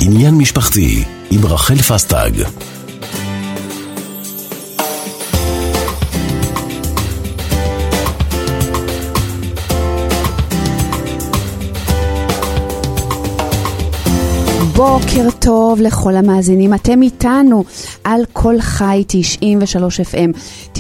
עניין משפחתי עם רחל פסטג. בוקר טוב לכל המאזינים, אתם איתנו על כל חי 93 FM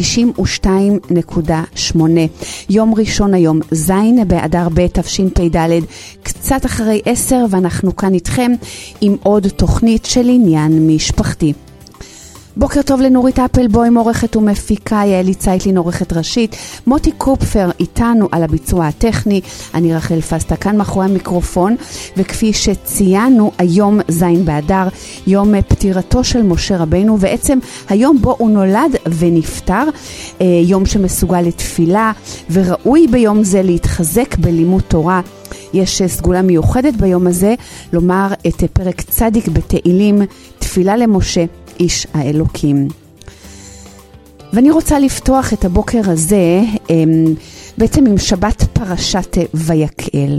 92.8. יום ראשון היום, זין באדר ב' תשפ"ד, קצת אחרי 10, ואנחנו כאן איתכם עם עוד תוכנית של עניין משפחתי. בוקר טוב לנורית אפלבוים, עורכת ומפיקה, יעלי צייטלין, עורכת ראשית, מוטי קופפר איתנו על הביצוע הטכני, אני רחל פסטה כאן מאחורי המיקרופון, וכפי שציינו, היום זין באדר, יום פטירתו של משה רבנו, ועצם היום בו הוא נולד ונפטר, יום שמסוגל לתפילה, וראוי ביום זה להתחזק בלימוד תורה. יש סגולה מיוחדת ביום הזה, לומר את פרק צדיק בתהילים, תפילה למשה, איש האלוקים. ואני רוצה לפתוח את הבוקר הזה בעצם עם שבת פרשת ויקהל.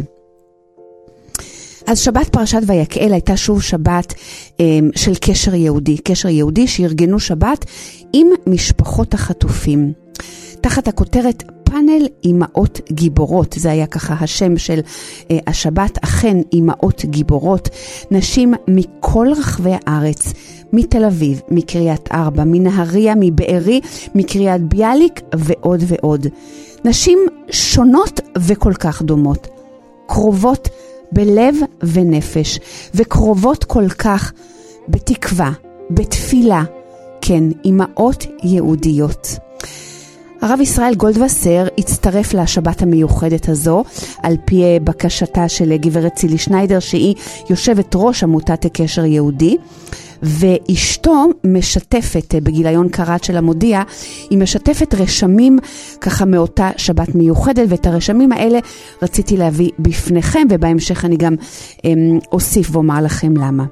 אז שבת פרשת ויקהל הייתה שוב שבת של קשר יהודי, קשר יהודי שארגנו שבת עם משפחות החטופים. תחת הכותרת פאנל אימהות גיבורות, זה היה ככה השם של השבת, אכן אימהות גיבורות, נשים מכל רחבי הארץ, מתל אביב, מקריית ארבע, מנהריה, מבארי, מקריית ביאליק ועוד ועוד. נשים שונות וכל כך דומות, קרובות בלב ונפש, וקרובות כל כך בתקווה, בתפילה, כן, אימהות יהודיות. הרב ישראל גולדווסר הצטרף לשבת המיוחדת הזו, על פי בקשתה של גברת צילי שניידר, שהיא יושבת ראש עמותת הקשר יהודי, ואשתו משתפת בגיליון קרת של המודיע, היא משתפת רשמים ככה מאותה שבת מיוחדת, ואת הרשמים האלה רציתי להביא בפניכם, ובהמשך אני גם אוסיף ואומר לכם למה.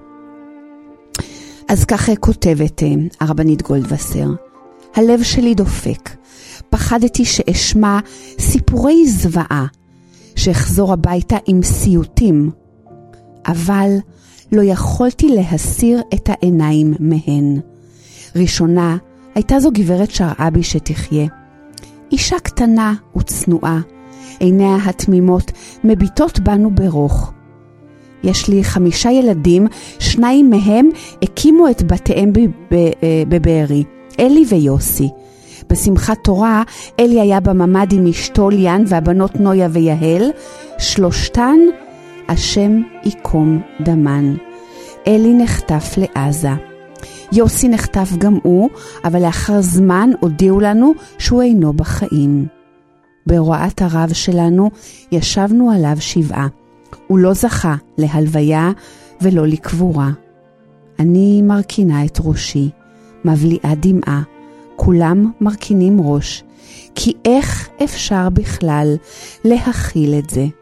אז ככה כותבת הרבנית גולדווסר, הלב שלי דופק, פחדתי שאשמע סיפורי זוועה, שאחזור הביתה עם סיוטים, אבל לא יכולתי להסיר את העיניים מהן. ראשונה הייתה זו גברת שרעבי שתחיה. אישה קטנה וצנועה, עיניה התמימות מביטות בנו ברוך. יש לי 5 ילדים, 2 מהם הקימו את בתיהם בבארי, אלי ויוסי. בשמחת תורה, אלי היה בממד עם אשתו ליאן והבנות נויה ויהל, 3 השם ייקום דמן. אלי נחטף לעזה. יוסי נחטף גם הוא, אבל לאחר זמן הודיעו לנו שהוא אינו בחיים. בהוראת הרב שלנו ישבנו עליו 7. הוא לא זכה להלוויה ולא לקבורה. אני מרכינה את ראשי, מבליעה דמעה, כולם מרכינים ראש, כי איך אפשר בכלל להכיל את זה?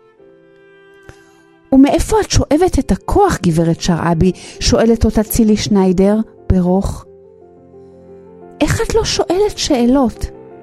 ומאיפה את שואבת את הכוח, גברת שרעבי? שואלת אותה צילי שניידר ברוך. איך את לא שואלת שאלות?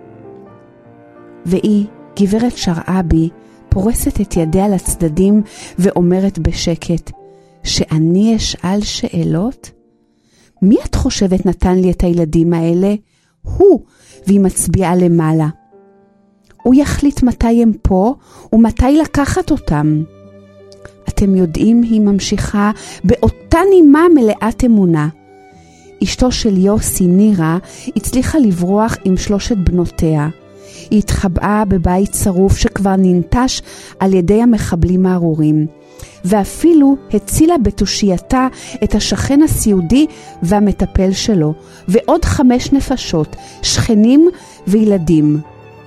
והיא, גברת שרעבי, פורסת את ידיה לצדדים ואומרת בשקט, שאני אשאל שאלות? מי את חושבת נתן לי את הילדים האלה? הוא, והיא מצביעה למעלה. הוא יחליט מתי הם פה ומתי לקחת אותם. אתם יודעים, היא ממשיכה באותה נימה מלאת אמונה. אשתו של יוסי, נירה, הצליחה לברוח עם 3 בנותיה. היא התחבאה בבית צרוף שכבר ננטש על ידי המחבלים הארורים, ואפילו הצילה בתושייתה את השכן הסיעודי והמטפל שלו, ועוד 5 נפשות, שכנים וילדים.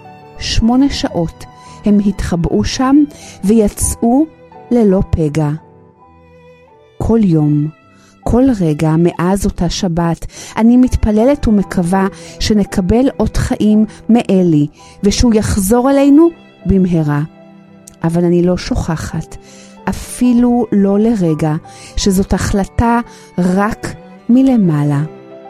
8 שעות הם התחבאו שם ויצאו ללא פגע. כל יום, כל רגע מאז אותה שבת, אני מתפללת ומקווה שנקבל עוד חיים מאלי, ושהוא יחזור אלינו במהרה. אבל אני לא שוכחת, אפילו לא לרגע, שזאת החלטה רק מלמעלה.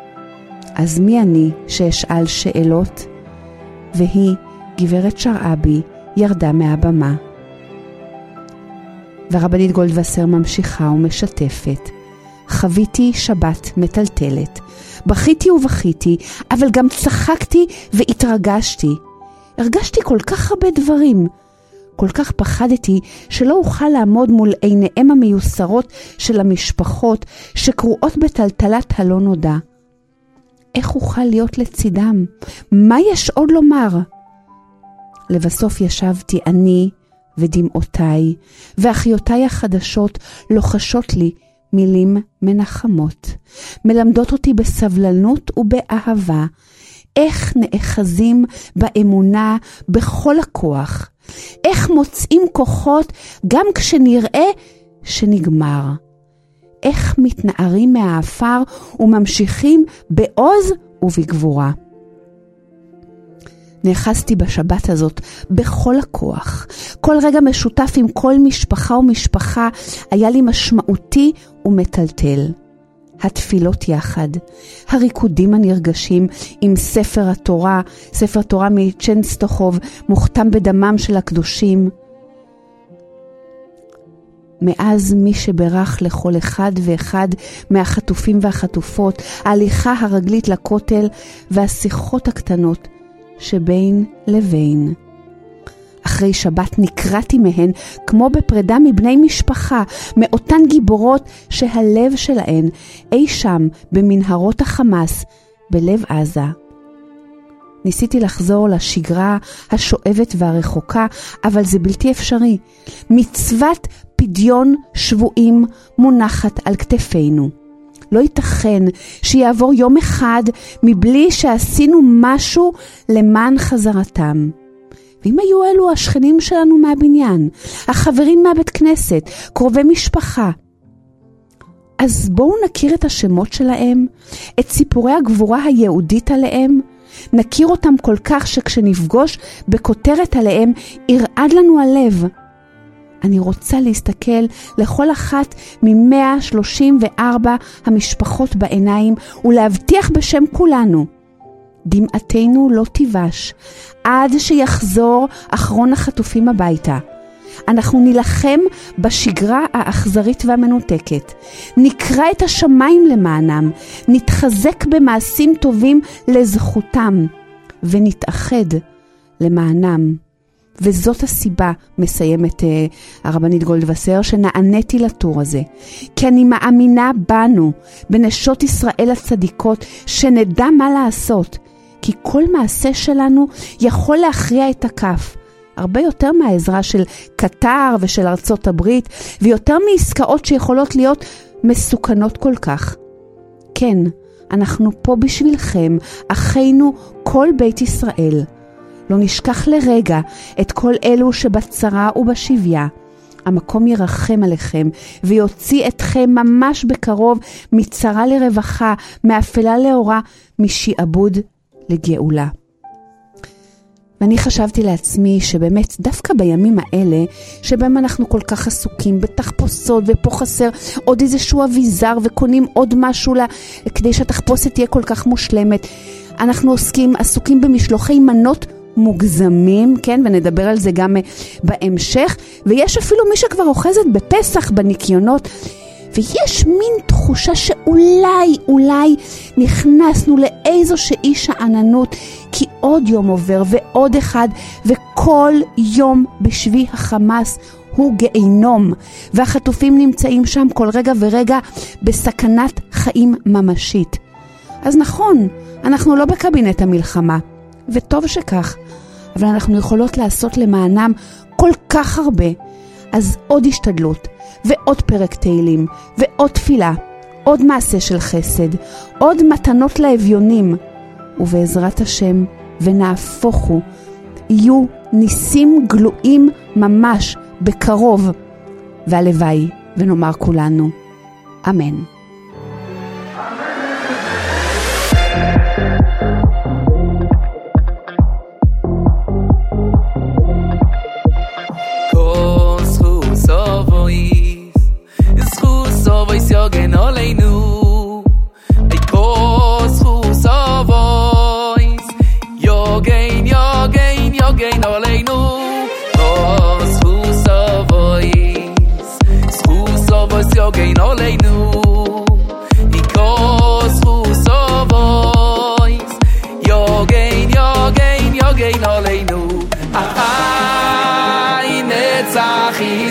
אז מי אני שאשאל שאלות? והיא, גברת שרעבי, ירדה מהבמה. והרבנית גולדווסר ממשיכה ומשתפת. חוויתי שבת מטלטלת. בכיתי ובכיתי, אבל גם צחקתי והתרגשתי. הרגשתי כל כך הרבה דברים. כל כך פחדתי שלא אוכל לעמוד מול עיניהם המיוסרות של המשפחות שקרועות בטלטלת הלא נודע. איך אוכל להיות לצידם? מה יש עוד לומר? לבסוף ישבתי אני ודמעותיי, ואחיותיי החדשות לוחשות לי מילים מנחמות, מלמדות אותי בסבלנות ובאהבה, איך נאחזים באמונה בכל הכוח, איך מוצאים כוחות גם כשנראה שנגמר, איך מתנערים מהאפר וממשיכים בעוז ובגבורה. נאחזתי בשבת הזאת בכל הכוח. כל רגע משותף עם כל משפחה ומשפחה היה לי משמעותי ומטלטל. התפילות יחד, הריקודים הנרגשים עם ספר תורה מצ'נסטוחוב, מוכתם בדמם של הקדושים. מאז מי שברך לכל אחד ואחד מהחטופים והחטופות, ההליכה הרגלית לכותל והשיחות הקטנות שבין לבין. אחרי שבת נקראתי מהן כמו בפרידה מבני משפחה, מאותן גיבורות שהלב שלהן אי שם במנהרות החמאס בלב עזה. ניסיתי לחזור לשגרה השואבת והרחוקה, אבל זה בלתי אפשרי. מצוות פדיון שבועים מונחת על כתפינו. לא ייתכן שיעבור יום אחד מבלי שעשינו משהו למען חזרתם. ואם היו אלו השכנים שלנו מהבניין, החברים מהבית כנסת, קרובי משפחה, אז בואו נכיר את השמות שלהם, את סיפורי הגבורה היהודית עליהם, נכיר אותם כל כך שכשנפגוש בכותרת עליהם, ירעד לנו הלב. אני רוצה להסתכל לכל אחת מ-134 המשפחות בעיניים ולהבטיח בשם כולנו, דמעתנו לא תיבש עד שיחזור אחרון החטופים הביתה. אנחנו נלחם בשגרה האכזרית והמנותקת, נקרא את השמיים למענם, נתחזק במעשים טובים לזכותם ונתאחד למענם. וזאת הסיבה, מסיימת הרבנית גולדווסר, שנעניתי לטור הזה. כי אני מאמינה בנו, בנשות ישראל הצדיקות, שנדע מה לעשות. כי כל מעשה שלנו יכול להכריע את הכף. הרבה יותר מהעזרה של קטר ושל ארצות הברית, ויותר מעסקאות שיכולות להיות מסוכנות כל כך. כן, אנחנו פה בשבילכם, אחינו כל בית ישראל. לא נשכח לרגע את כל אלו שבצרה ובשביה. המקום ירחם עליכם ויוציא אתכם ממש בקרוב מצרה לרווחה, מאפלה לאורה, משעבוד לגאולה. ואני חשבתי לעצמי שבאמת דווקא בימים האלה, שבהם אנחנו כל כך עסוקים בתחפושות, ופה חסר עוד איזשהו אביזר וקונים עוד משהו כדי שהתחפושת תהיה כל כך מושלמת. אנחנו עסוקים במשלוחי מנות מוגזמים, כן, ונדבר על זה גם בהמשך, ויש אפילו מי שכבר אוחזת בפסח בניקיונות, ויש מין תחושה שאולי נכנסנו לאיזושהי שעננות, כי עוד יום עובר ועוד אחד, וכל יום בשבי החמאס הוא גיהינום, והחטופים נמצאים שם כל רגע ורגע בסכנת חיים ממשית. אז נכון, אנחנו לא בקבינט המלחמה, וטוב שכך, אבל אנחנו יכולות לעשות למענם כל כך הרבה. אז עוד השתדלות, ועוד פרק תהילים, ועוד תפילה, עוד מעשה של חסד, עוד מתנות לאביונים, ובעזרת השם, ונהפוכו, יהיו ניסים גלויים ממש בקרוב, והלוואי, ונאמר כולנו, אמן. Yogen oleinu ay kos khus avois yogen oleinu kos khus avois yogen oleinu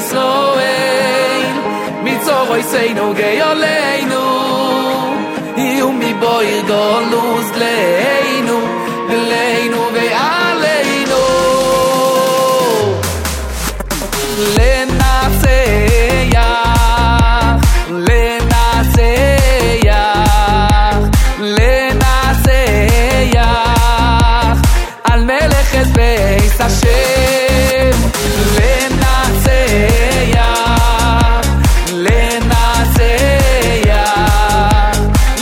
Israel mitzoroi seinu geyoleinu Iu mi boir golus leinu Leinu ve'aleinu Lenatzeach Lenatzeach Lenatzeach Al melech es beis Hashem Lenatzeach Lenatzeach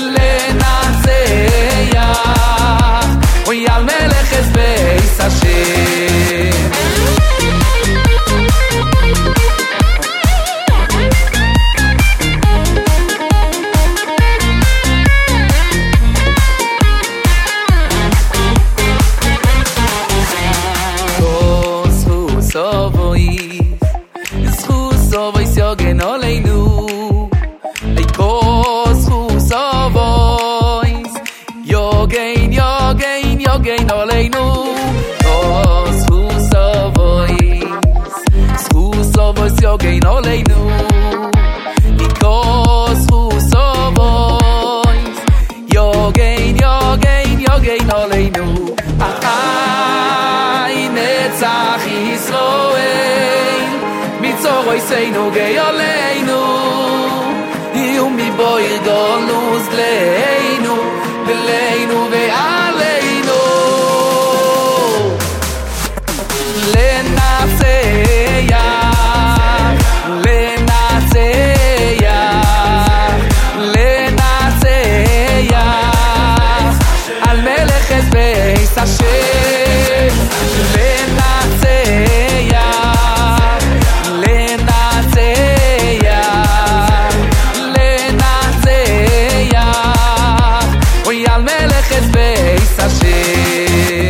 Lenatzeach Oy al melech es beis Hashem Yogen oleinu Eikos chus avois Yogen, yogen, yogen oleinu Kos chus avois yogen oleinu Eikos chus avois Yogen, yogen, yogen oleinu Achai netzach Yisroel Mitzoroi seinu geyoleinu Iu mi boir golus leinu Leinu ve'aleinu Lenatzeach Lenatzeach Lenatzeach Al melech es beis Hashem Lenatzeach Lenatzeach Lenatzeach Oy al melech es beis Hashem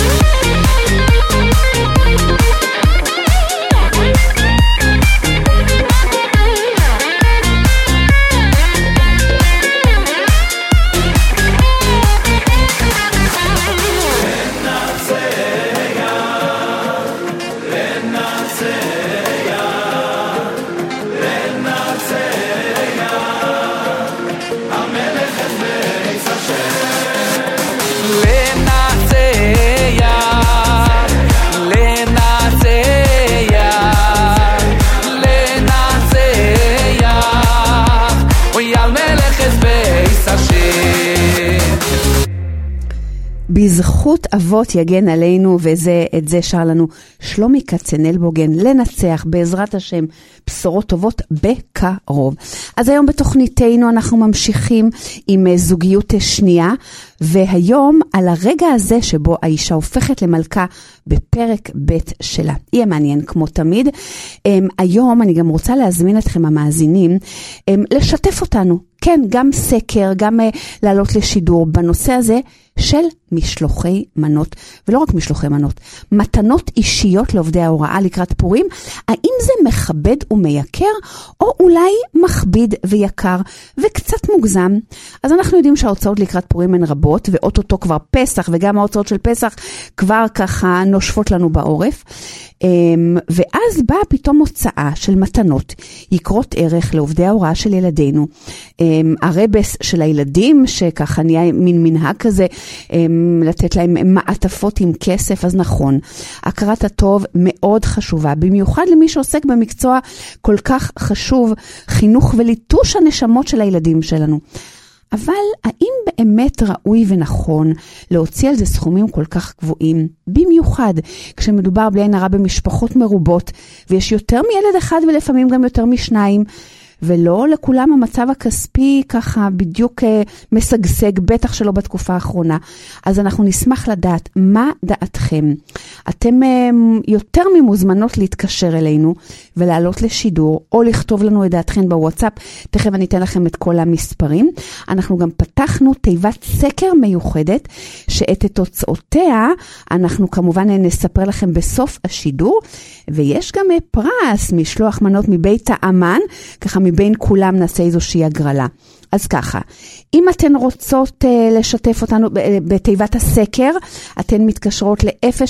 בזכות אבות יגן עלינו, ואת זה שר לנו שלומי כצנלבוגן, לנצח בעזרת השם בשורות טובות בקרוב. אז היום בתוכניתנו אנחנו ממשיכים עם זוגיות שנייה, והיום על הרגע הזה שבו האישה הופכת למלכה בפרק ב' שלה. יהיה מעניין כמו תמיד. היום אני גם רוצה להזמין אתכם המאזינים לשתף אותנו. כן, גם סקר, גם לעלות לשידור בנושא הזה של משלוחי מנות, ולא רק משלוחי מנות, מתנות אישיות לעובדי ההוראה לקראת פורים. האם זה מכבד ומייקר, או אולי מכביד ויקר וקצת מוגזם? אז אנחנו יודעים שההוצאות לקראת פורים הן רבות, ואוטוטו כבר פסח, וגם ההוצאות של פסח כבר ככה נושפות לנו בעורף. ואז באה פתאום הוצאה של מתנות, יקרות ערך לעובדי ההוראה של ילדינו, הרבס של הילדים, שככה נהיה מין מנהג כזה, לתת להם מעטפות עם כסף. אז נכון, הכרת הטוב מאוד חשובה, במיוחד למי שעוסק במקצוע כל כך חשוב, חינוך וליטוש הנשמות של הילדים שלנו. אבל האם באמת ראוי ונכון להוציא על זה סכומים כל כך גבוהים? במיוחד כשמדובר בלי עין הרע במשפחות מרובות, ויש יותר מילד אחד ולפעמים גם יותר משניים, ולא לכולם המצב הכספי ככה בדיוק משגשג, בטח שלא בתקופה האחרונה. אז אנחנו נשמח לדעת מה דעתכם. אתם יותר ממוזמנות להתקשר אלינו ולעלות לשידור, או לכתוב לנו את דעתכם בוואטסאפ. תכף אני אתן לכם את כל המספרים. אנחנו גם פתחנו תיבת סקר מיוחדת, שאת תוצאותיה אנחנו כמובן נספר לכם בסוף השידור, ויש גם פרס, משלוח מנות מבית האמן, ככה מבין כולם נעשה איזושהי הגרלה. אז ככה, אם אתן רוצות לשתף אותנו בתיבת הסקר, אתן מתקשרות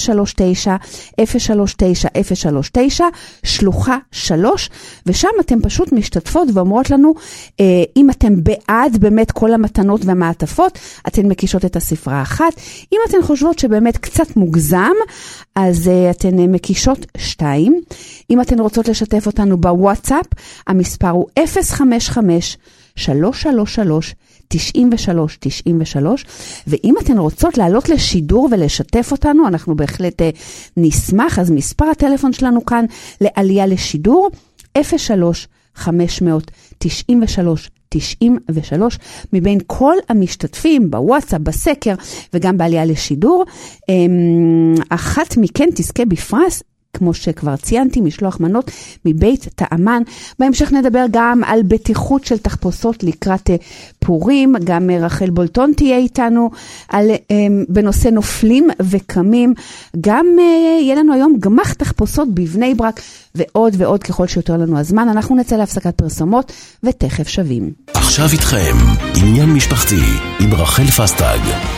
ל-039-039-039, שלוחה 3, ושם אתן פשוט משתתפות ואומרות לנו, אם אתן בעד באמת כל המתנות והמעטפות, אתן מקישות את הספרה אחת. אם אתן חושבות שבאמת קצת מוגזם, אז אתן מקישות 2. אם אתן רוצות לשתף אותנו בוואטסאפ, המספר הוא 055-333-93-93, ואם אתן רוצות לעלות לשידור ולשתף אותנו, אנחנו בהחלט נשמח. אז מספר הטלפון שלנו כאן לעלייה לשידור, 03-593-93, מבין כל המשתתפים בוואטסאפ, בסקר וגם בעלייה לשידור, אחת מכן תזכה בפרס, כמו שכבר ציינתי, משלוח מנות מבית טעמן. בהמשך נדבר גם על בטיחות של תחפושות לקראת פורים, גם רחל בולטון תהיה איתנו בנושא נופלים וקמים, גם יהיה לנו היום גמח תחפושות בבני ברק, ועוד ועוד ככל שיותר לנו הזמן. אנחנו נצא להפסקת פרסומות ותכף שווים. עכשיו איתכם עניין משפחתי עם רחל פסטג.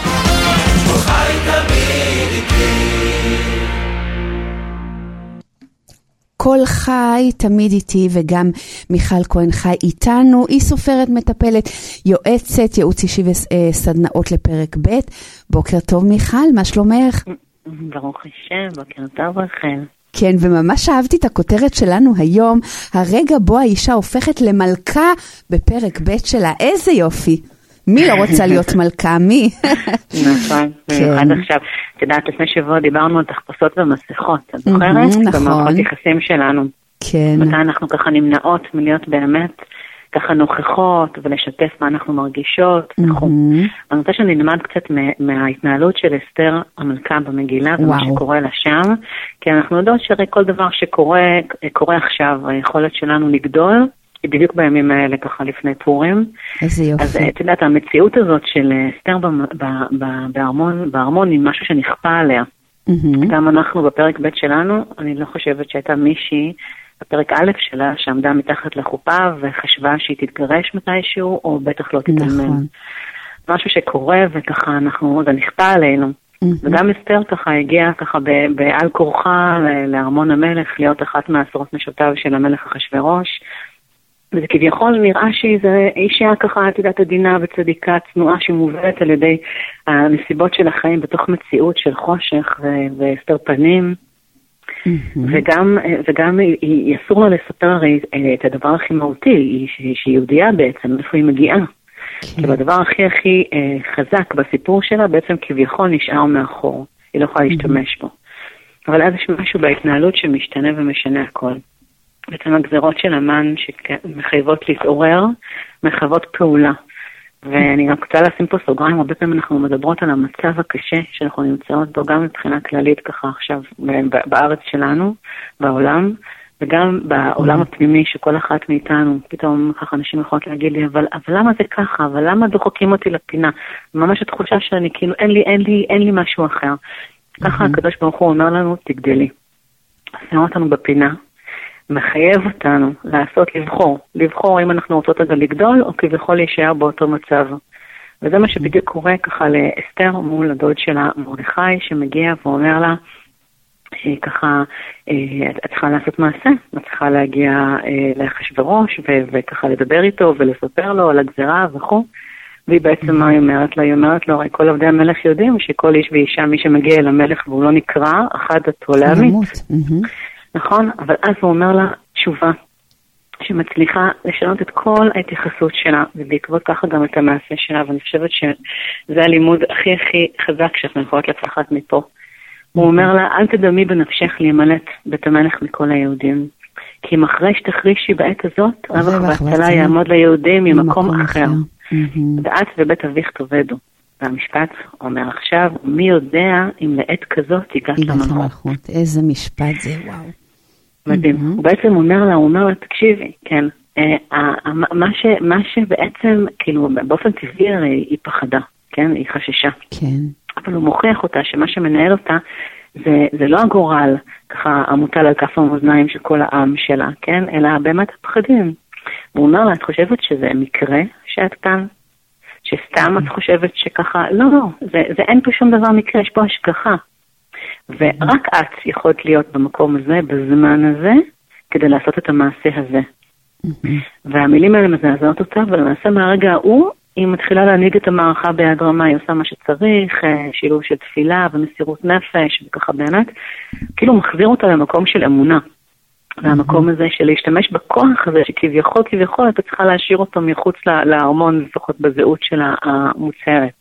כל חי תמיד איתי, וגם מיכל כהן חי איתנו. היא סופרת, מטפלת, יועצת, ייעוץ אישי וסדנאות לפרק ב'. בוקר טוב מיכל, מה שלומך? ברוך השם, בוקר טוב רחל. כן, וממש אהבתי את הכותרת שלנו היום, הרגע בו האישה הופכת למלכה בפרק ב' שלה. איזה יופי. מי לא רוצה להיות מלכה? מי? נכון, עד עכשיו. את יודעת, לפני שבוע דיברנו על תחפושות ומסכות, את זוכרת? נכון. במערכות יחסים שלנו. כן. מתי אנחנו ככה נמנעות מלהיות באמת ככה נוכחות ולשתף מה אנחנו מרגישות. אני רוצה שנלמד קצת מההתנהלות של אסתר המלכה במגילה ומה שקורה לה שם, כי אנחנו יודעות שהרי כל דבר שקורה עכשיו, היכולת שלנו לגדול, היא בדיוק בימים האלה ככה לפני פורים. איזה יופי. אז את יודעת, המציאות הזאת של אסתר בארמון היא משהו שנכפה עליה. גם אנחנו בפרק ב' שלנו, אני לא חושבת שהייתה מישהי, בפרק א' שלה, שעמדה מתחת לחופה וחשבה שהיא תתגרש מתישהו, או בטח לא תתלמן. משהו שקורה וככה זה נכפה עלינו. וגם אסתר ככה הגיעה ככה בעל כורחה לארמון המלך, להיות אחת מעשרות נשותיו של המלך אחשוורוש. וזה כביכול נראה שהיא אישה ככה, את יודעת, עדינה וצדיקה, צנועה שמובלת על ידי הנסיבות של החיים בתוך מציאות של חושך והסתר פנים. וגם היא אסור לה לספר הרי את הדבר הכי מהותי, שהיא יהודייה בעצם, איפה היא מגיעה. כי בדבר הכי חזק בסיפור שלה בעצם כביכול נשאר מאחור, היא לא יכולה להשתמש בו. אבל אז יש משהו בהתנהלות שמשתנה ומשנה הכל. בעצם הגזרות של המן שמחייבות להתעורר, מחייבות פעולה. ואני רק רוצה לשים פה סוגריים, הרבה פעמים אנחנו מדברות על המצב הקשה שאנחנו נמצאות בו, גם מבחינה כללית ככה עכשיו בארץ שלנו, בעולם, וגם בעולם הפנימי שכל אחת מאיתנו, פתאום ככה אנשים יכולות להגיד לי, אבל למה זה ככה? אבל למה דוחקים אותי לפינה? ממש התחושה שאני כאילו אין לי משהו אחר. ככה הקדוש ברוך הוא אומר לנו, תגדלי. שם אותנו בפינה. מחייב אותנו לעשות, לבחור אם אנחנו רוצות רגע לגדול, או כביכול להישאר באותו מצב. וזה מה שבדיוק קורה ככה לאסתר מול הדוד שלה מרדכי, שמגיע ואומר לה, ככה, את צריכה לעשות מעשה, את צריכה להגיע לאחשוורוש, וככה לדבר איתו ולספר לו על הגזרה וכו'. והיא בעצם מה היא אומרת לה? היא אומרת לו, הרי כל עובדי המלך יודעים שכל איש ואישה, מי שמגיע אל המלך והוא לא נקרא, אחד דתו להמית. נכון? אבל אז הוא אומר לה תשובה שמצליחה לשנות את כל ההתייחסות שלה, ובעקבות ככה גם את המעשה שלה, ואני חושבת שזה הלימוד הכי חזק שאנחנו יכולות לקחת מפה. הוא אומר לה, אל תדמי בנפשך להימלט בית המלך מכל היהודים, כי אם אחרי שתחרישי בעת הזאת, רווח והצלה יעמוד ליהודים ממקום אחר. ואת ובית אביך תאבדו. והמשפט אומר עכשיו, מי יודע אם לעת כזאת הגעת למלכות. איזה משפט זה, וואו. מדהים. הוא בעצם אומר לה, תקשיבי, כן, מה שבעצם, כאילו, באופן טבעי הרי היא פחדה, כן, היא חששה. כן. אבל הוא מוכיח אותה שמה שמנהל אותה, זה לא הגורל, ככה, המוטל על כף המאזניים של כל העם שלה, כן, אלא באמת הפחדים. הוא אומר לה, את חושבת שזה מקרה שאת כאן? שסתם את חושבת שככה, לא, זה אין פה שום דבר מקרה, יש פה השגחה. ורק את יכולת להיות במקום הזה, בזמן הזה, כדי לעשות את המעשה הזה. והמילים האלה מזעזעות אותה, ולמעשה מהרגע ההוא, היא מתחילה להנהיג את המערכה ביד רמה, היא עושה מה שצריך, שילוב של תפילה ומסירות נפש, וככה באמת, כאילו מחזיר אותה למקום של אמונה. והמקום הזה של להשתמש בכוח הזה, שכביכול אתה צריכה להשאיר אותו מחוץ להרמון, לפחות בזהות שלה המוצהרת.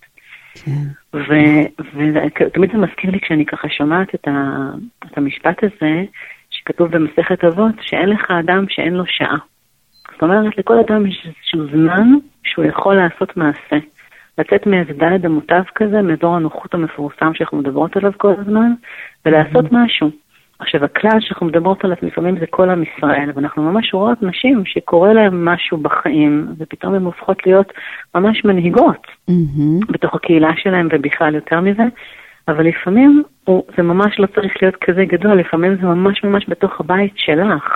ותמיד זה מזכיר לי כשאני ככה שומעת את המשפט הזה, שכתוב במסכת אבות, שאין לך אדם שאין לו שעה. זאת אומרת, לכל אדם יש איזשהו זמן שהוא יכול לעשות מעשה. לצאת מאיזה דלת אמותיו כזה, מאזור הנוחות המפורסם שאנחנו מדברות עליו כל הזמן, ולעשות משהו. עכשיו, הכלל שאנחנו מדברות עליו לפעמים זה כל עם ישראל, ואנחנו ממש רואות נשים שקורה להם משהו בחיים, ופתאום הן הופכות להיות ממש מנהיגות בתוך הקהילה שלהם, ובכלל יותר מזה, אבל לפעמים זה ממש לא צריך להיות כזה גדול, לפעמים זה ממש ממש בתוך הבית שלך.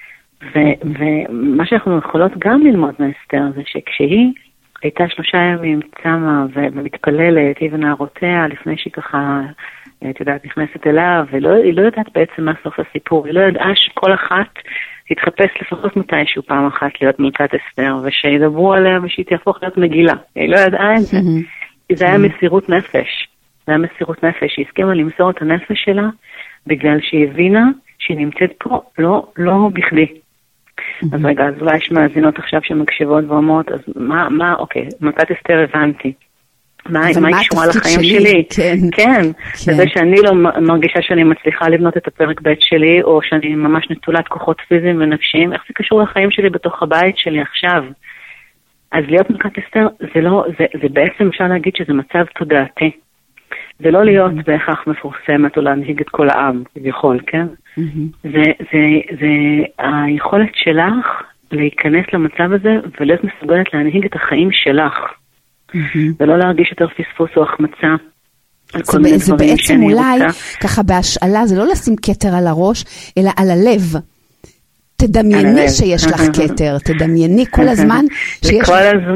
ומה שאנחנו יכולות גם ללמוד מאסתר זה שכשהיא הייתה 3 ימים צמה ומתפללת, היא ונערותיה, לפני שהיא ככה, את יודעת, נכנסת אליו, והיא לא יודעת בעצם מה סוף הסיפור, היא לא ידעה שכל אחת תתחפש לפחות מתישהו פעם אחת להיות מלכת אסתר, ושידברו עליה ושהיא תהפוך להיות מגילה. היא לא ידעה את זה. זה היה מסירות נפש. זה היה מסירות נפש. היא הסכימה למסור את הנפש שלה, בגלל שהיא הבינה שהיא נמצאת פה לא בכדי. אז רגע, אז אולי יש מאזינות עכשיו שמקשיבות ואומרות, אז אוקיי, מלכת אסתר הבנתי. מה היא קשורה לחיים שלי? כן. וזה שאני לא מרגישה שאני מצליחה לבנות את הפרק ב' שלי, או שאני ממש נטולת כוחות פיזיים ונפשיים, איך זה קשור לחיים שלי בתוך הבית שלי עכשיו? אז להיות מלכת אסתר, זה בעצם אפשר להגיד שזה מצב תודעתי. זה לא להיות בהכרח מפורסמת או להנהיג את כל העם, כביכול, כן? זה היכולת שלך להיכנס למצב הזה ולהיות מסוגלת להנהיג את החיים שלך. ולא להרגיש יותר פספוס או החמצה. זה בעצם אולי, ככה בהשאלה, זה לא לשים כתר על הראש, אלא על הלב. תדמייני שיש לך כתר, תדמייני כל הזמן שיש...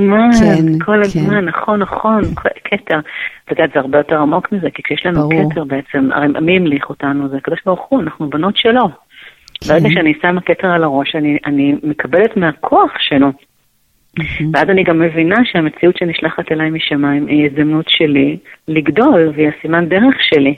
כל הזמן, נכון, כתר. אתה יודעת, זה הרבה יותר עמוק מזה, כי כשיש לנו כתר בעצם, הרי מי המליך אותנו? זה הקדוש ברוך הוא, אנחנו בנות שלו. ברגע שאני שמה כתר על הראש, אני מקבלת מהכוח שלו. ואז אני גם מבינה שהמציאות שנשלחת אליי משמיים היא הזדמנות שלי לגדול, והיא הסימן דרך שלי.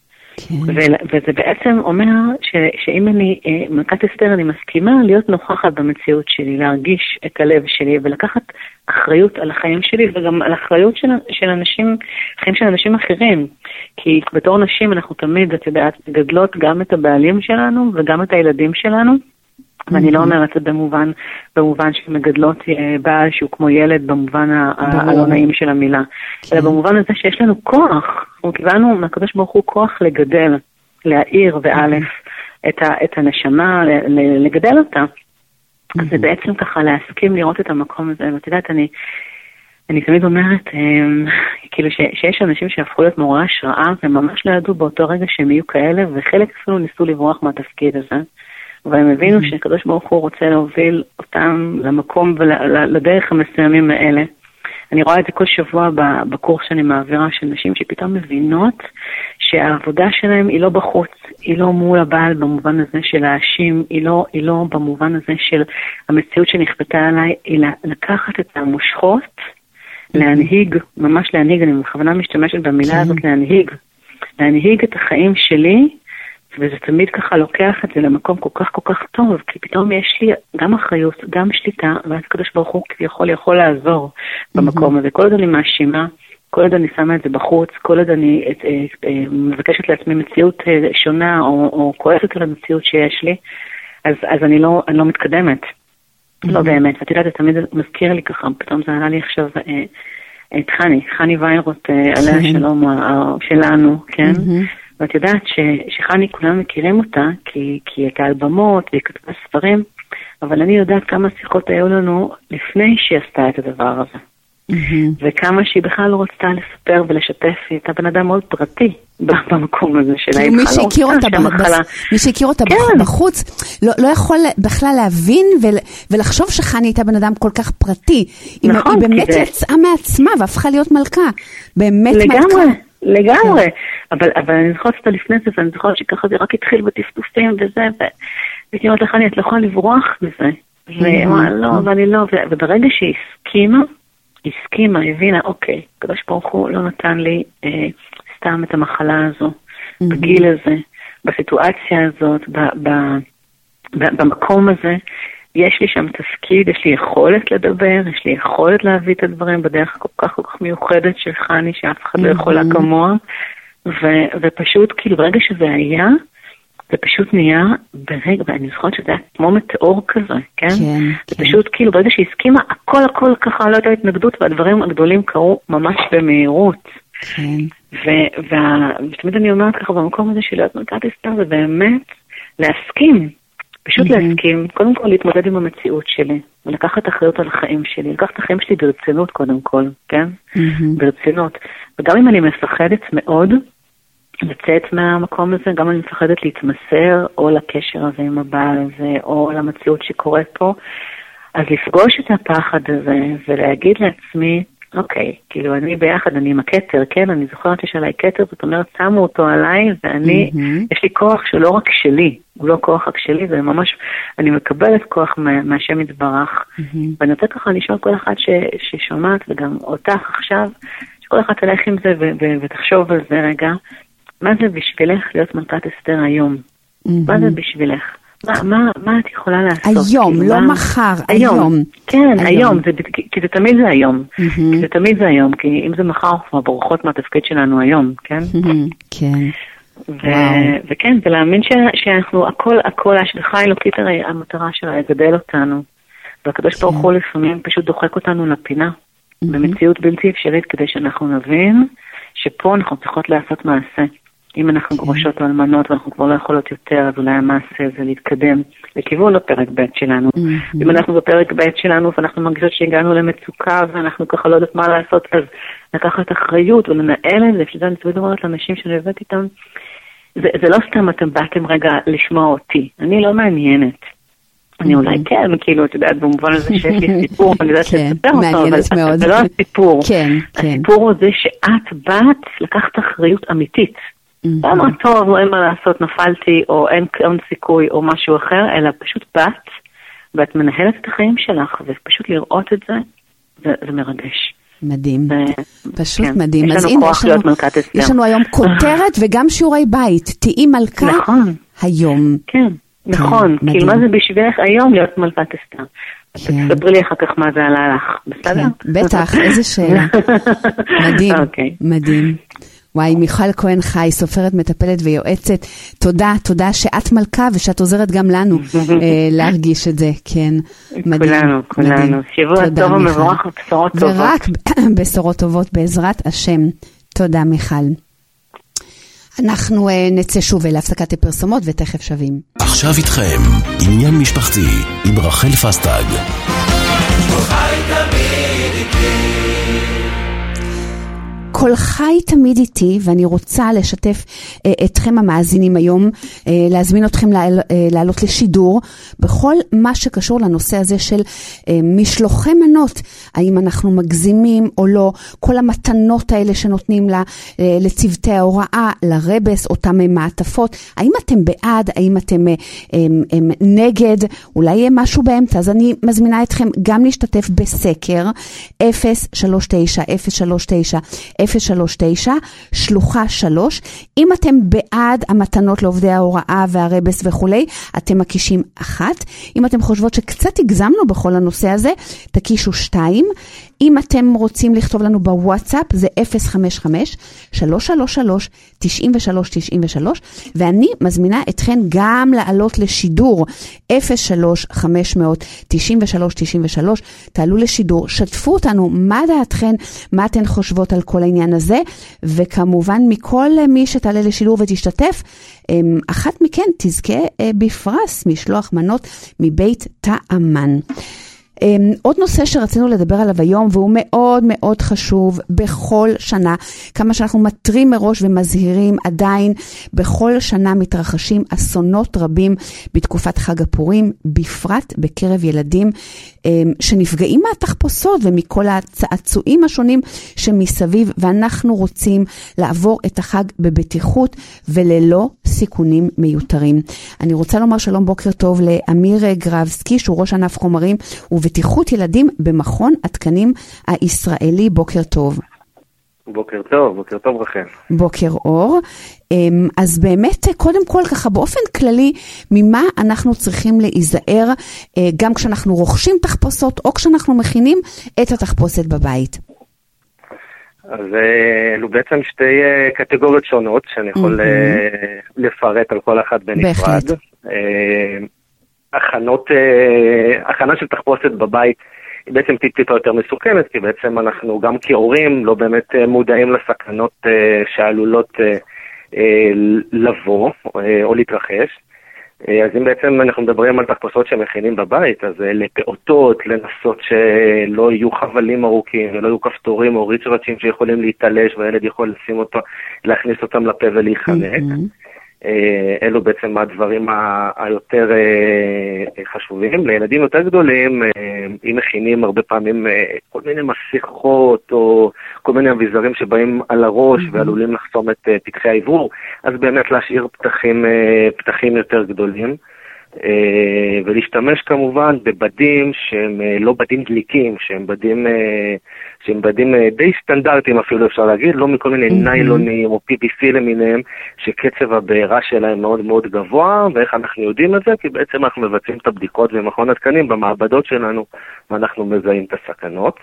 וזה בעצם אומר שאם אני מלכת אסתר, אני מסכימה להיות נוכחת במציאות שלי, להרגיש את הלב שלי ולקחת אחריות על החיים שלי וגם על אחריות של אנשים, חיים של אנשים אחרים. כי בתור נשים אנחנו תמיד, את יודעת, גדלות גם את הבעלים שלנו וגם את הילדים שלנו. ואני לא אומרת את זה במובן שמגדלות בעל שהוא כמו ילד במובן הלא נעים של המילה, אלא במובן הזה שיש לנו כוח, אנחנו קיבלנו מהקדוש ברוך הוא כוח לגדל, להעיר ואלף את הנשמה, לגדל אותה. אז זה בעצם ככה להסכים לראות את המקום הזה, ואת יודעת, אני תמיד אומרת, כאילו שיש אנשים שהפכו להיות מעוררי השראה, וממש לא ידעו באותו רגע שהם יהיו כאלה, וחלק אפילו ניסו לברוח מהתפקיד הזה. והם הבינו שהקדוש ברוך הוא רוצה להוביל אותם למקום ולדרך המסוימים האלה. אני רואה את זה כל שבוע בקורס שאני מעבירה של נשים שפתאום מבינות שהעבודה שלהם היא לא בחוץ, היא לא מול הבעל במובן הזה של להאשים, היא לא במובן הזה של המציאות שנכפתה עליי, היא לקחת את המושכות, להנהיג, ממש להנהיג, אני בכוונה משתמשת במילה הזאת להנהיג את החיים שלי, וזה תמיד ככה לוקח את זה למקום כל כך טוב, כי פתאום יש לי גם אחריות, גם שליטה, ואז הקדוש ברוך הוא יכול לעזור במקום הזה. כל עוד אני מאשימה, כל עוד אני שמה את זה בחוץ, כל עוד אני מבקשת לעצמי מציאות שונה, או כועסת על המציאות שיש לי, אז אני לא מתקדמת. לא באמת. ואת יודעת, זה תמיד מזכיר לי ככה, פתאום זה עלה לי עכשיו את חני ויירוט, עליה שלום שלנו, כן? ואת יודעת שחני כולם מכירים אותה, כי הייתה על במות, והיא כתבה ספרים, אבל אני יודעת כמה שיחות היו לנו לפני שהיא עשתה את הדבר הזה. וכמה שהיא בכלל לא רצתה לספר ולשתף, היא הייתה בן אדם מאוד פרטי במקום הזה שלה. מי שהכיר אותה בחוץ לא יכול בכלל להבין ולחשוב שחני הייתה בן אדם כל כך פרטי. היא באמת יצאה מעצמה והפכה להיות מלכה. באמת מלכה. לגמרי. אבל אני זוכרת אותה לפני זה, ואני זוכרת שככה זה רק התחיל בטפטופים וזה, והייתי אומרת לחני, את לא יכולה לברוח בזה. ואמרה, לא, ואני לא. וברגע שהיא הסכימה, הבינה, אוקיי, הקדוש ברוך הוא לא נתן לי סתם את המחלה הזו, בגיל הזה, בסיטואציה הזאת, במקום הזה, יש לי שם תפקיד, יש לי יכולת לדבר, יש לי יכולת להביא את הדברים בדרך כל כך מיוחדת של חני, שאף אחד לא יכולה כמוה, ופשוט, כאילו, ברגע שזה היה, זה פשוט נהיה ברגע, ואני זוכרת שזה היה כמו מטאור כזה, כן? זה פשוט כאילו ברגע שהסכימה, הכל ככה לא הייתה התנגדות, והדברים הגדולים קרו ממש במהירות. ותמיד אני אומרת ככה, במקום הזה של להיות מלכת אסתר, זה באמת להסכים, פשוט להסכים, קודם כל להתמודד עם המציאות שלי, ולקחת אחריות על החיים שלי, לקחת את החיים שלי ברצינות קודם כל, כן? ברצינות. וגם אם אני מפחדת מאוד, לצאת מהמקום הזה, גם אני מפחדת להתמסר, או לקשר הזה עם הבעל הזה, או למציאות שקורית פה, אז לפגוש את הפחד הזה, ולהגיד לעצמי, אוקיי, כאילו אני ביחד, אני עם הכתר, כן, אני זוכרת שיש עליי כתר, זאת אומרת, שמו אותו עליי, ואני, יש לי כוח שלא רק שלי, הוא לא כוח רק שלי, זה ממש, אני מקבלת כוח מהשם יתברך, ואני רוצה ככה לשאול כל אחד ששומעת, וגם אותך עכשיו, שכל אחד תלך עם זה, ותחשוב על זה רגע, מה זה בשבילך להיות מלכת אסתר היום? מה זה בשבילך? מה את יכולה לעשות? היום, לא מחר, היום. כן, היום, כי זה תמיד זה היום. כי זה תמיד זה היום, כי אם זה מחר, אנחנו בורחות מהתפקיד שלנו היום, כן? כן. וכן, ולהאמין שאנחנו, הכל, ההשגחה האלוקית, הרי המטרה שלה לגדל אותנו. והקדוש ברוך הוא לפעמים פשוט דוחק אותנו לפינה, במציאות בלתי אפשרית, כדי שאנחנו נבין שפה אנחנו צריכות לעשות מעשה. אם אנחנו גרושות או אלמנות ואנחנו כבר לא יכולות יותר, אז אולי המעשה זה להתקדם לכיוון לפרק ב' שלנו. אם אנחנו בפרק ב' שלנו ואנחנו מרגישות שהגענו למצוקה ואנחנו ככה לא יודעת מה לעשות, אז לקחת אחריות ולנהל את זה, שזה אני תמיד אומרת לאנשים שאני עובדת איתם, זה לא סתם אתם באתם רגע לשמוע אותי, אני לא מעניינת. אני אולי כן, כאילו, את יודעת, במובן הזה שיש לי סיפור, אני יודעת לספר אותו, אבל זה לא הסיפור. הסיפור הוא זה שאת באת לקחת אחריות אמיתית. לא אמרת, טוב, אין מה לעשות, נפלתי, או אין סיכוי, או משהו אחר, אלא פשוט באת, ואת מנהלת את החיים שלך, ופשוט לראות את זה, זה מרגש. מדהים, פשוט מדהים. יש לנו כוח להיות מלכת אסתר. יש לנו היום כותרת וגם שיעורי בית, תהי מלכה היום. כן. נכון, כאילו מה זה בשבילך היום להיות מלכת אסתר? תספרי לי אחר כך מה זה עלה לך, בסדר? בטח, איזה שאלה. מדהים, מדהים. וואי, מיכל כהן חי, סופרת, מטפלת ויועצת, תודה שאת מלכה ושאת עוזרת גם לנו להרגיש את זה, כן, מדהים. כולנו, שבוע טוב ומבורך ובשורות טובות. ורק בשורות טובות בעזרת השם. תודה מיכל. אנחנו נצא שוב להפסקת הפרסומות ותכף שווים. עכשיו איתכם, עניין משפחתי עם רחל פסטג. כל חי תמיד איתי, ואני רוצה לשתף אתכם המאזינים היום, להזמין אתכם לעלות לשידור, בכל מה שקשור לנושא הזה של משלוחי מנות, האם אנחנו מגזימים או לא, כל המתנות האלה שנותנים לצוותי ההוראה, לרבס, אותם מעטפות, האם אתם בעד, האם אתם נגד, אולי יהיה משהו באמצע, אז אני מזמינה אתכם גם להשתתף בסקר, 039, שלוחה 3. אם אתם בעד המתנות לעובדי ההוראה והרבס וכולי, אתם מקישים 1. אם אתם חושבות שקצת הגזמנו בכל הנושא הזה, תקישו 2. אם אתם רוצים לכתוב לנו בוואטסאפ, זה 055-333-9393, ואני מזמינה אתכן גם לעלות לשידור 03-500-9393, תעלו לשידור, שתפו אותנו, מה דעתכן, מה אתן חושבות על כל העניין הזה, וכמובן מכל מי שתעלה לשידור ותשתתף, אחת מכן תזכה בפרס משלוח מנות מבית תאמן. עוד נושא שרצינו לדבר עליו היום, והוא מאוד מאוד חשוב בכל שנה, כמה שאנחנו מטרים מראש ומזהירים, עדיין בכל שנה מתרחשים אסונות רבים בתקופת חג הפורים, בפרט בקרב ילדים שנפגעים מהתחפושות ומכל הצעצועים השונים שמסביב, ואנחנו רוצים לעבור את החג בבטיחות וללא סיכונים מיותרים. אני רוצה לומר שלום, בוקר טוב לאמיר גרבסקי, שהוא ראש ענף חומרים ובטיחות ילדים במכון התקנים הישראלי. בוקר טוב. בוקר טוב, בוקר טוב רחל. בוקר אור. אז באמת, קודם כל ככה באופן כללי, ממה אנחנו צריכים להיזהר גם כשאנחנו רוכשים תחפושות או כשאנחנו מכינים את התחפושת בבית? אז אלו בעצם שתי קטגוריות שונות שאני יכול לפרט על כל אחת בנפרד. הכנה של תחפושת בבית היא בעצם טיפה יותר מסוכנת, כי בעצם אנחנו גם כהורים לא באמת מודעים לסכנות שעלולות לבוא או להתרחש. אז אם בעצם אנחנו מדברים על תחפושות שמכינים בבית, אז לפעוטות, לנסות שלא יהיו חבלים ארוכים ולא יהיו כפתורים או ריצ'רצ'ים שיכולים להתעלש והילד יכול להכניס אותם לפה ולהיחנק. אלו בעצם הדברים היותר חשובים. לילדים יותר גדולים, אם מכינים הרבה פעמים כל מיני מסיכות או כל מיני אביזרים שבאים על הראש ועלולים לחסום את פתחי העיוור, אז באמת להשאיר פתחים יותר גדולים. ולהשתמש כמובן בבדים שהם לא בדים דליקים, שהם בדים די סטנדרטיים אפילו אפשר להגיד, לא מכל מיני ניילונים או PVC למיניהם, שקצב הבעירה שלהם מאוד מאוד גבוה. ואיך אנחנו יודעים את זה? כי בעצם אנחנו מבצעים את הבדיקות במכון התקנים במעבדות שלנו, ואנחנו מזהים את הסכנות.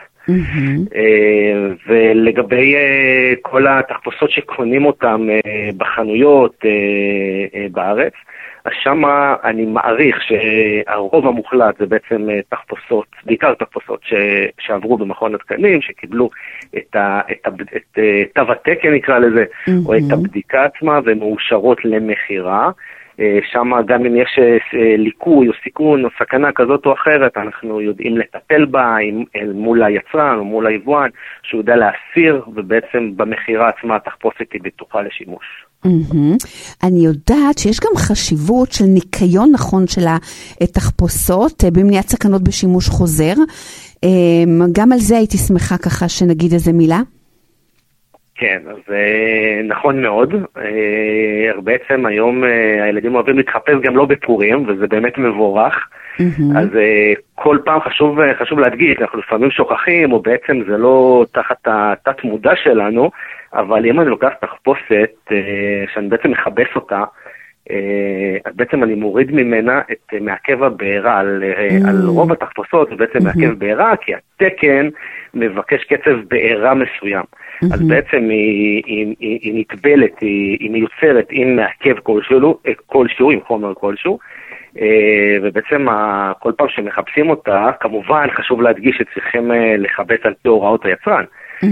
ולגבי כל התחפושות שקונים אותם בחנויות בארץ, אז שמה אני מעריך שהרוב המוחלט זה בעצם תחפושות, בעיקר תחפושות שעברו במכון התקנים, שקיבלו את תו התקן נקרא לזה, או את הבדיקה עצמה, ומאושרות למחירה. שמה גם אם יש ליקוי או סיכון או סכנה כזאת או אחרת, אנחנו יודעים לטפל בה מול היצרן או מול היבואן, שהוא יודע להסיר, ובעצם במחירה עצמה התחפושת היא בטוחה לשימוש. אני יודעת שיש גם חשיבות של ניקיון נכון של התחפושות במניעת סכנות בשימוש חוזר. גם על זה הייתי שמחה ככה שנגיד איזה מילה. כן, אז נכון מאוד. בעצם היום הילדים אוהבים להתחפש גם לא בפורים, וזה באמת מבורך. אז כל פעם חשוב להדגיש, אנחנו לפעמים שוכחים, או בעצם זה לא תחת התת מודע שלנו, אבל אם אני לוקח תחפושת שאני בעצם מחבס אותה, אז בעצם אני מוריד ממנה את מעכב הבעירה על רוב התחפושות, זה בעצם מעכב בעירה, כי התקן מבקש קצב בעירה מסוים. אז בעצם היא נטבלת, היא מיוצרת עם מעכב כלשהו, עם חומר כלשהו, ובעצם כל פעם שמחפשים אותה, כמובן חשוב להדגיש שצריכים לחבש על פי הוראות היצרן,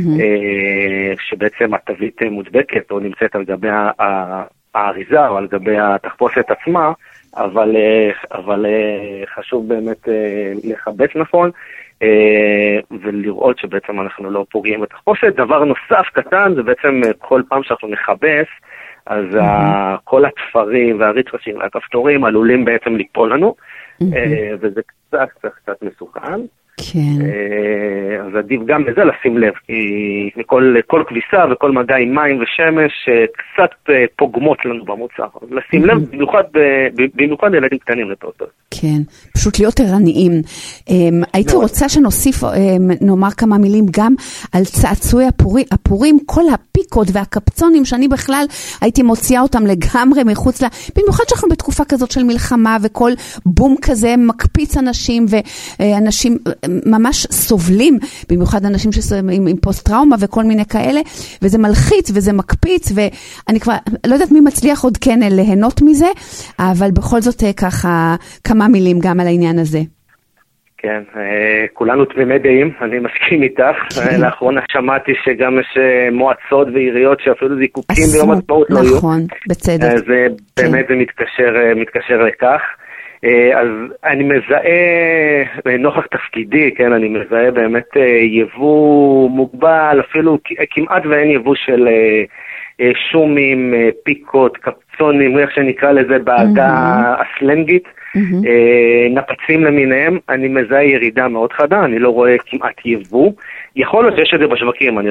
שבעצם התווית מודבקת או נמצאת על גבי האריזה או על גבי התחפושת עצמה, אבל חשוב באמת לחבש נכון, ולראות שבעצם אנחנו לא פוגעים בתחפושת. דבר נוסף קטן, זה בעצם כל פעם שאנחנו נחבש, אז כל התפרים והריצ'רצ'ים והכפתורים עלולים בעצם ליפול לנו, וזה קצת מסוכן. כן. אז עדיף גם לזה לשים לב, כי כל כביסה וכל מגע עם מים ושמש קצת פוגמות לנו במוצר. לשים לב, במיוחד ילדים קטנים לפעוטות. כן, פשוט להיות ערניים. הייתי רוצה שנוסיף, נאמר כמה מילים גם על צעצועי הפורים, כל הפיקות והקפצונים שאני בכלל הייתי מוציאה אותם לגמרי מחוץ במיוחד שאנחנו בתקופה כזאת של מלחמה, וכל בום כזה מקפיץ אנשים, ואנשים ממש סובלים, במיוחד אנשים עם פוסט-טראומה וכל מיני כאלה, וזה מלחיץ וזה מקפיץ, ואני כבר לא יודעת מי מצליח עוד כן ליהנות מזה, אבל בכל זאת ככה כמה מילים גם על העניין הזה. כן, כולנו תמימי דעים, אני מסכים איתך. לאחרונה שמעתי שגם יש מועצות ועיריות שאפילו זיקוקים ביום עצמאות לא יהיו. נכון, בצדק. זה באמת זה מתקשר לכך. אז אני מזהה, נוכח תפקידי, כן, אני מזהה באמת יבוא מוגבל, אפילו כמעט ואין יבוא של שומים, פיקות, קפצונים, איך שנקרא לזה בעגה הסלנגית, נפצים למיניהם. אני מזהה ירידה מאוד חדה, אני לא רואה כמעט יבוא. יכול להיות שיש את זה בשווקים,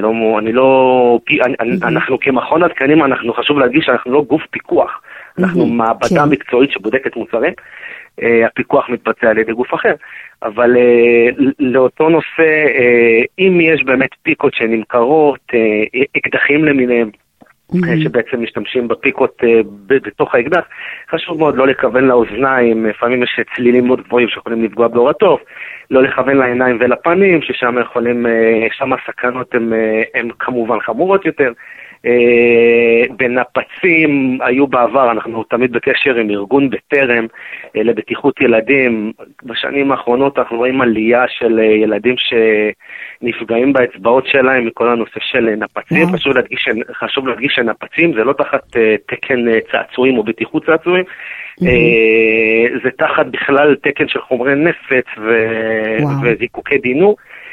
אנחנו כמכון התקנים, אנחנו חשוב להדגיש שאנחנו לא גוף פיקוח, אנחנו מעבדה מקצועית שבודקת מוצרים, הפיקוח מתבצע על ידי גוף אחר, אבל לאותו נושא, אם יש באמת פיקות שנמכרות, אקדחים למיניהם, שבעצם משתמשים בפיקות בתוך האקדח, חשוב מאוד לא לכוון לאוזניים, לפעמים יש צלילים מאוד גבוהים שיכולים לפגוע באור הטוב, לא לכוון לעיניים ולפנים, ששם שם הסכנות הן כמובן חמורות יותר. בנפצים היו בעבר, אנחנו תמיד בקשר עם ארגון בטרם לבטיחות ילדים. בשנים האחרונות אנחנו רואים עלייה של ילדים שנפגעים באצבעות שלהם מכל הנושא של נפצים. חשוב להדגיש שנפצים זה לא תחת תקן צעצועים או בטיחות צעצועים, זה תחת בכלל תקן של חומרי נפץ וזיקוקי דינור.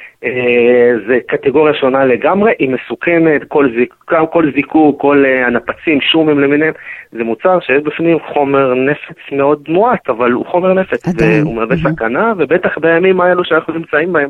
זה קטגוריה שונה לגמרי, היא מסוכנת, כל זיקוק, כל הנפצים, שומים למיניהם, זה מוצר שיש בפנים חומר נפץ מאוד מועט, אבל הוא חומר נפץ, והוא מהווה סכנה, ובטח בימים האלו שאנחנו נמצאים בהם.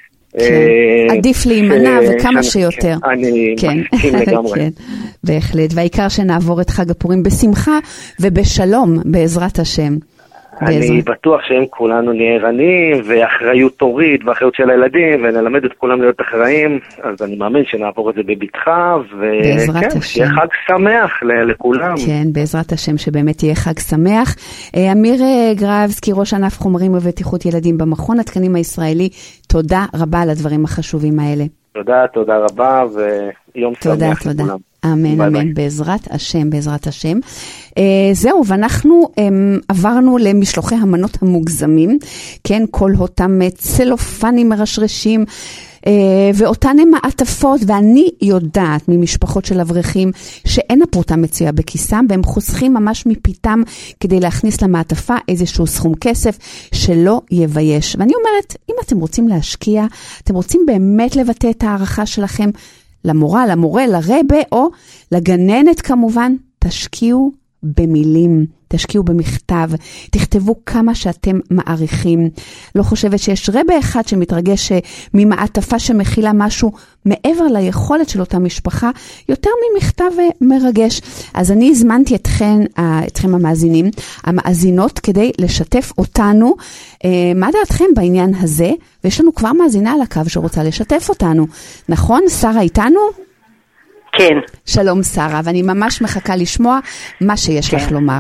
עדיף להימנע וכמה שיותר. אני מסכים לגמרי. בהחלט, והעיקר שנעבור את חג הפורים בשמחה ובשלום, בעזרת השם. אני בטוח שהם כולנו נהיה ערניים, ואחריות תורית, ואחריות של הילדים, ונלמד את כולם להיות אחראים, אז אני מאמין שנעבור את זה בבטחה, וכן, שיהיה חג שמח לכולם. כן, בעזרת השם שבאמת יהיה חג שמח. אמיר גרבסקי, ראש ענף חומרים ובטיחות ילדים במכון התקנים הישראלי, תודה רבה על הדברים החשובים האלה. תודה רבה, ויום שמח לכולם. אמן, אמן, בעזרת השם, בעזרת השם. זהו, ואנחנו עברנו למשלוחי המנות המוגזמים, כן, כל אותם צלופנים מרשרשים, ואותן הם מעטפות, ואני יודעת ממשפחות של אברכים שאין הפרוטה מצויה בכיסם, והם חוסכים ממש מפיתם כדי להכניס למעטפה איזשהו סכום כסף שלא יבייש. ואני אומרת, אם אתם רוצים להשקיע, אתם רוצים באמת לבטא את הערכה שלכם למורה, לרבה, או לגננת כמובן, תשקיעו במילים, תשקיעו במכתב, תכתבו כמה שאתם מעריכים. לא חושבת שיש רבה אחד שמתרגש ממעטפה שמכילה משהו מעבר ליכולת של אותה משפחה, יותר ממכתב מרגש. אז אני הזמנתי אתכם המאזינים, המאזינות, כדי לשתף אותנו. מה דעתכם בעניין הזה? ויש לנו כבר מאזינה על הקו שרוצה לשתף אותנו. נכון? שרה איתנו? כן. שלום שרה, ואני ממש מחכה לשמוע מה שיש לך לומר.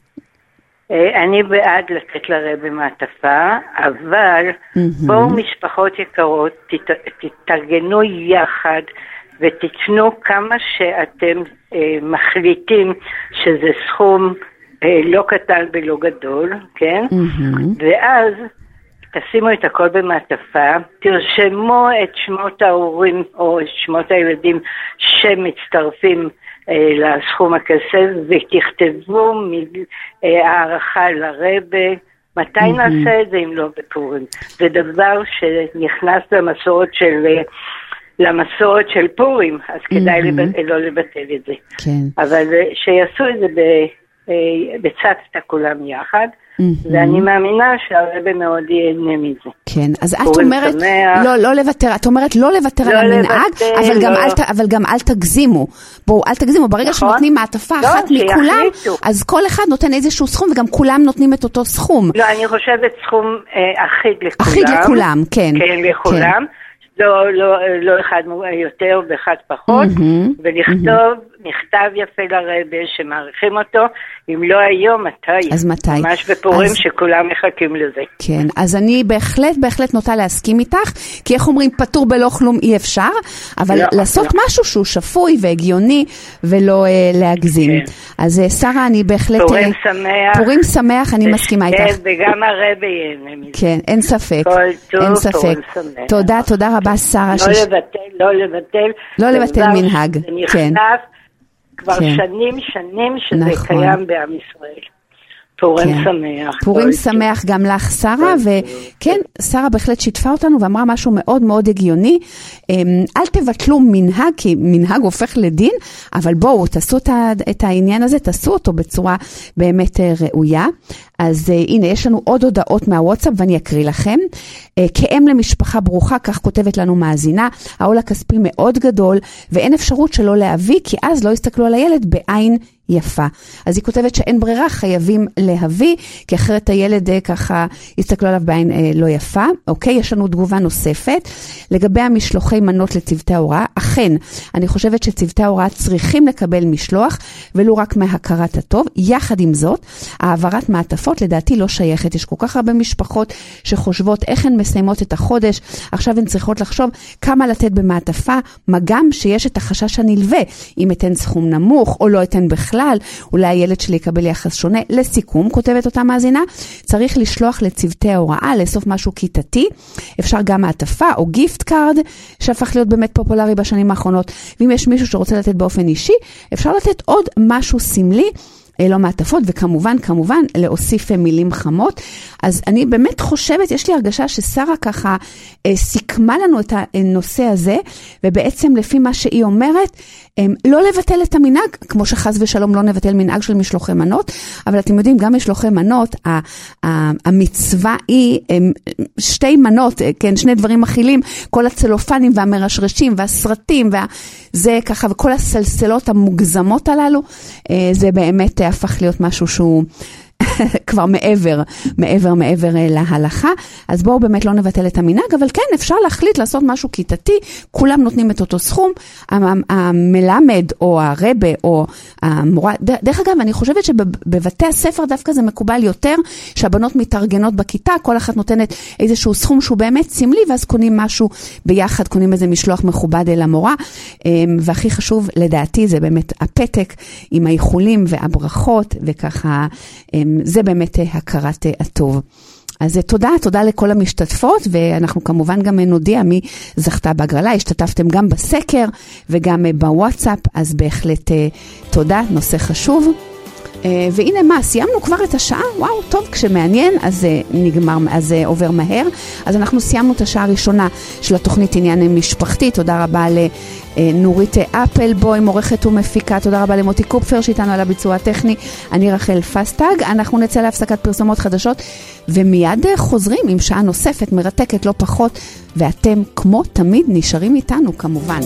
אני בעד לתת לרבי מעטפה, אבל בואו משפחות יקרות, תתארגנו יחד ותתנו כמה שאתם מחליטים שזה סכום לא קטן ולא גדול, כן? ואז תשימו את הכל במעטפה, תרשמו את שמות ההורים או את שמות הילדים שמצטרפים לסכום הכסף, ותכתבו הערכה לרבה. מתי נעשה את זה אם לא בפורים? זה דבר שנכנס למסורת של פורים, אז כדאי לא לבטל את זה. אבל שיעשו את זה בצצת כולם יחד, ואני מאמינה שהרבה מאוד ייהנה מזה. כן, אז את אומרת לא לוותר, את אומרת לא לוותר על המנהג, אבל גם אל תגזימו. בואו, אל תגזימו, ברגע שנותנים מעטפה אחת מכולם, אז כל אחד נותן איזשהו סכום, וגם כולם נותנים את אותו סכום. לא, אני חושבת סכום אחיד לכולם. אחיד לכולם, כן. כן, לכולם. לא אחד יותר ואחד פחות, ולכתוב מכתב יפה לרבי שמעריכים אותו, אם לא היום, מתי? אז מתי? ממש בפורים שכולם מחכים לזה. כן, אז אני בהחלט נוטה להסכים איתך, כי איך אומרים, פטור בלא כלום אי אפשר, אבל לעשות משהו שהוא שפוי והגיוני, ולא להגזים. אז שרה, אני בהחלט... פורים שמח. פורים שמח, אני מסכימה איתך. וגם הרבי ייהנה מזה. כן, אין ספק. אין ספק. תודה רבה, שרה. לא לבטל מנהג. זה נכנס כבר שנים שזה קיים בעם ישראל. פורים שמח. פורים שמח גם לך, שרה, וכן, שרה בהחלט שיתפה אותנו ואמרה משהו מאוד מאוד הגיוני, אל תבטלו מנהג, כי מנהג הופך לדין, אבל בואו, תעשו את העניין הזה, תעשו אותו בצורה באמת ראויה. אז הנה, יש לנו עוד הודעות מהוואטסאפ, ואני אקריא לכם. כאם למשפחה ברוכה, כך כותבת לנו מאזינה, העול הכספי מאוד גדול, ואין אפשרות שלא להביא, כי אז לא יסתכלו על הילד בעין יפה. אז היא כותבת שאין ברירה, חייבים להביא, כי אחרת הילד ככה יסתכלו עליו בעין לא יפה. אוקיי, יש לנו תגובה נוספת. לגבי המשלוחי מנות לצוותי ההוראה, אכן, אני חושבת שצוותי ההוראה צריכים לקבל משלוח, ולא רק מהכרת הטוב. יחד עם זאת, העברת מעטפות לדעתי לא שייכת. יש כל כך הרבה משפחות שחושבות איך הן מסיימות את החודש, עכשיו הן צריכות לחשוב כמה לתת במעטפה, מה גם שיש את החשש הנלווה, אם אתן סכום נמוך או לא אתן בכלל, אולי הילד שלי יקבל יחס שונה. לסיכום, כותבת אותה מאזינה, צריך לשלוח לצוותי ההוראה, לאסוף משהו כיתתי, אפשר גם מעטפה או גיפט קארד, שהפך להיות באמת פופולרי בשנים האחרונות, ואם יש מישהו שרוצה לתת באופן אישי, אפשר לתת עוד משהו סמלי, לא מעטפות, וכמובן, להוסיף מילים חמות. אז אני באמת חושבת, יש לי הרגשה ששרה ככה סיכמה לנו את הנושא הזה, ובעצם לפי מה שהיא אומרת, לא לבטל את המנהג, כמו שחס ושלום לא נבטל מנהג של משלוחי מנות, אבל אתם יודעים, גם משלוחי מנות, המצווה היא שתי מנות, כן, שני דברים מכילים, כל הצלופנים והמרשרשים והסרטים, זה ככה, וכל הסלסלות המוגזמות הללו, זה באמת הפך להיות משהו שהוא כבר מעבר להלכה. אז בואו באמת לא נבטל את המנהג, אבל כן, אפשר להחליט לעשות משהו כיתתי, כולם נותנים את אותו סכום, המלמד או הרבה או המורה. דרך אגב, אני חושבת שבבתי הספר דווקא זה מקובל יותר, שהבנות מתארגנות בכיתה, כל אחת נותנת איזשהו סכום שהוא באמת סמלי, ואז קונים משהו ביחד, קונים איזה משלוח מכובד אל המורה, והכי חשוב לדעתי זה באמת הפתק עם האיחולים והברכות, וככה זה באמת הכרת הטוב. אז תודה לכל המשתתפות, ואנחנו כמובן גם נודיע מי זכתה בהגרלה, השתתפתם גם בסקר וגם בוואטסאפ, אז בהחלט תודה, נושא חשוב. והנה מה, סיימנו כבר את השעה, וואו, טוב, כשמעניין, אז נגמר, אז עובר מהר. אז אנחנו סיימנו את השעה הראשונה של התוכנית עניין משפחתי. תודה רבה לנורית אפלבוים, עורכת ומפיקה. תודה רבה למוטי קופפר שאיתנו על הביצוע הטכני. אני רחל פסטג. אנחנו נצא להפסקת פרסומות חדשות, ומיד חוזרים עם שעה נוספת מרתקת לא פחות, ואתם כמו תמיד נשארים איתנו כמובן.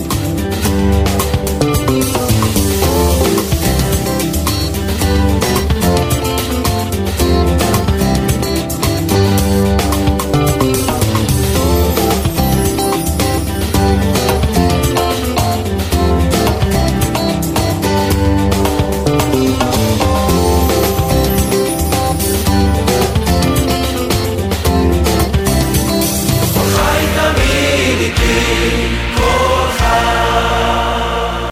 חי תמיד איתי